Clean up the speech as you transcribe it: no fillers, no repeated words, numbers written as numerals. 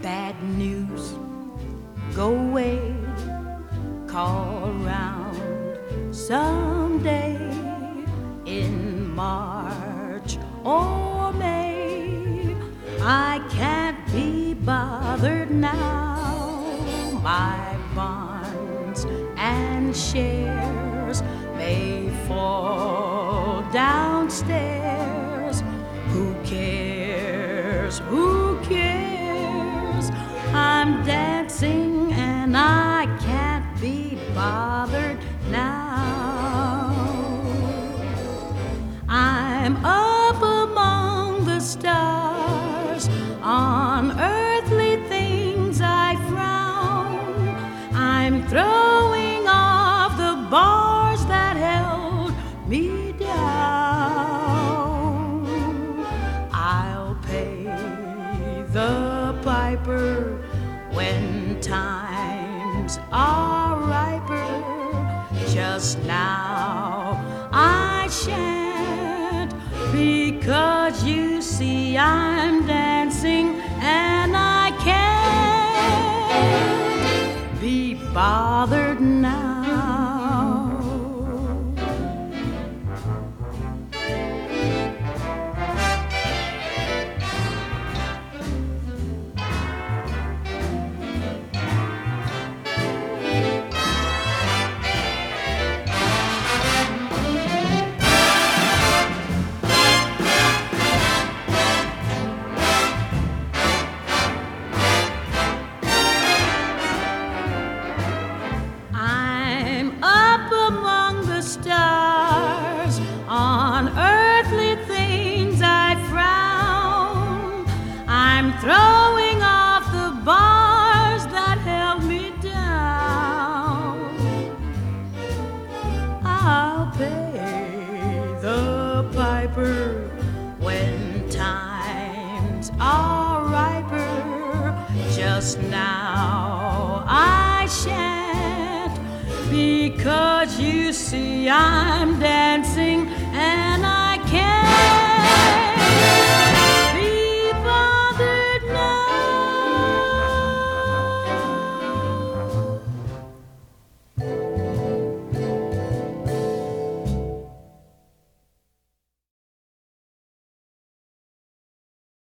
bad news, go away, call round someday in March or May. I can't be bothered now. My bonds and shares may fall downstairs. Who cares? Who cares? I'm dancing and I can't be bothered now. I'm up among the stars, on earthly things I frown. I'm throwing off the bars that held me down. I'll pay the piper when times are riper. Just now I shan't, because you see I'm dancing and I can't be bothered now. Stars, on earthly things I frown. I'm throwing off the bars that held me down. I'll pay the piper when times are riper. Just now I shan't, because you see I'm dancing and